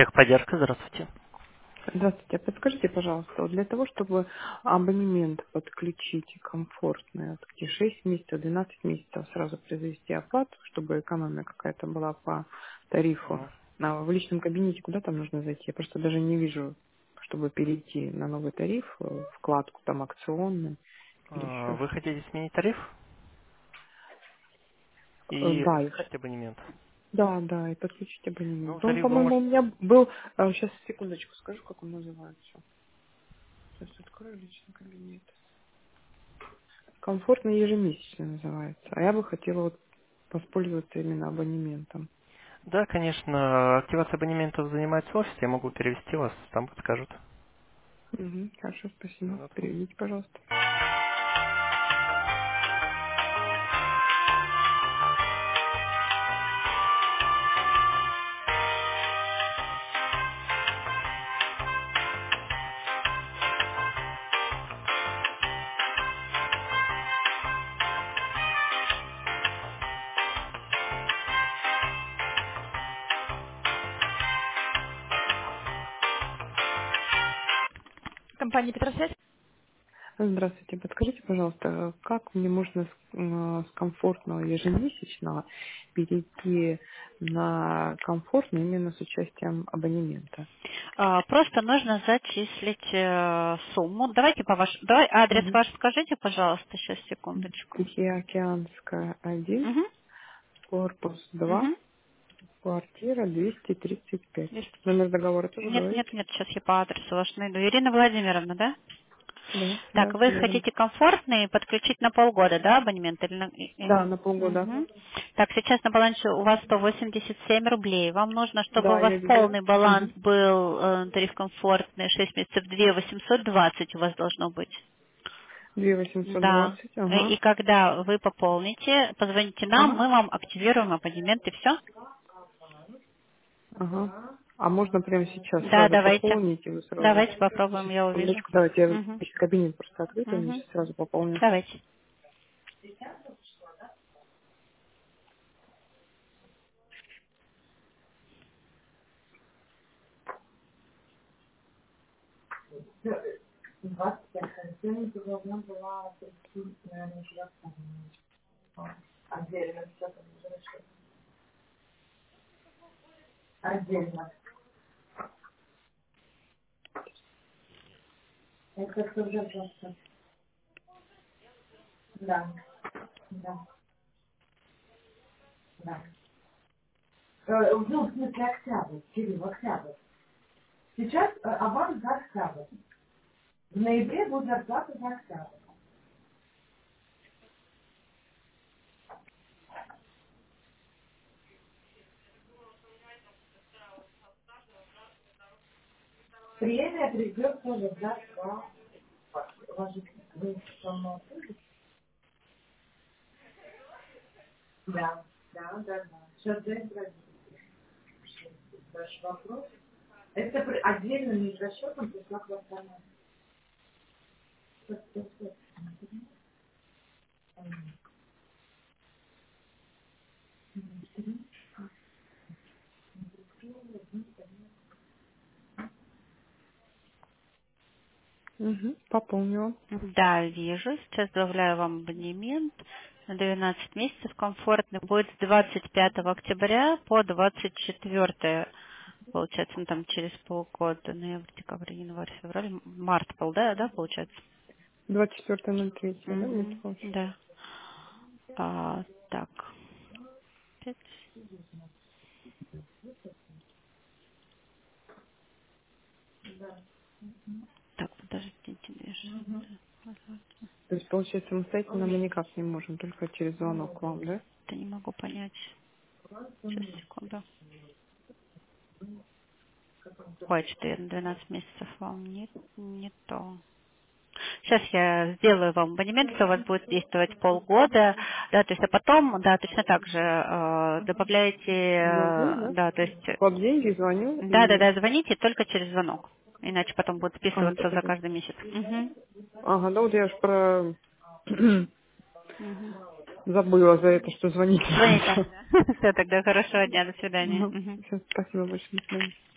Техподдержка, здравствуйте. Здравствуйте. А подскажите, пожалуйста, вот для того, чтобы абонемент подключить комфортный, вот где 6 месяцев, 12 месяцев сразу произвести оплату, чтобы экономия какая-то была по тарифу, Мгм. в личном кабинете куда там нужно зайти? Я просто даже не вижу, чтобы перейти на новый тариф, вкладку там акционный или еще Вы что-то. хотите сменить тариф и Да, подключить абонемент? да, и подключить Ну, абонемент. Он, тариф вы по-моему, у можете... меня был, сейчас, секундочку, скажу, как он называется. Сейчас открою личный кабинет. Комфортно ежемесячно называется. А я бы хотела вот воспользоваться именно абонементом. Да, конечно, активация абонементов занимается офис, я могу перевести вас, там подскажут. Угу, хорошо, спасибо. Минутку. Переведите, пожалуйста. Компания Петросвязь? Здравствуйте. Подскажите, пожалуйста, как мне можно с комфортного ежемесячного перейти на комфортно именно с участием абонемента? Просто нужно зачислить сумму. Давайте давай адрес Угу. ваш скажите, пожалуйста, сейчас секундочку. Тихоокеанская 1, Угу, корпус 2, угу. квартира 235. Номер договора тоже Нет, говорите? нет, нет, сейчас я по адресу ваш найду. Ирина Владимировна, да? Да, Так, вы все верно. хотите комфортный подключить на полгода, да, абонемент? Или Да, на полгода. Мгм. Так, сейчас на балансе у вас 187 рублей. Вам нужно, чтобы у Да, вас я видела. полный баланс Угу. был тариф комфортный 6 месяцев 2 820 у вас должно быть. Две восемьсот Да. двадцать, И ага. когда вы пополните, позвоните нам, Ага. мы вам активируем абонемент и все. Ага. А можно прямо сейчас Да, сразу давайте. пополнить, и вы сразу... Давайте попробуем, Сейчас, я увижу. секундочку, давайте я Угу. сейчас кабинет просто открыт, и Угу. сейчас сразу пополню. Давайте. Угу. Пополнила. Да, вижу. Сейчас добавляю вам абонемент на 12 месяцев комфортный. Будет с 25 октября по 24, получается, ну, там через полгода, ноябрь, декабрь, январь, февраль, март был, да, получается? 24.03, да, мне Угу, сказалось? да. Так, 5. Так, подождите, То есть, получается, самостоятельно мы никак не можем, только через звонок к вам, да? это не могу понять. Сейчас, секунду. Ой, что я на 12 месяцев вам не то. Сейчас я сделаю вам абонемент, что у вас будет действовать полгода, да, то есть, а потом, да, точно так же добавляете, Звоню, да? да, то есть, Кладу деньги, звоню и... да, звоните только через звонок, иначе потом будет Ага, списываться только за так. каждый месяц. Мгм. Ага, да, вот я ж про... Мгм. Забыла за это, что звонить Звоните. надо. Все, тогда хорошего дня, до свидания. Ага. Мгм. Всё, спасибо большое. До свидания.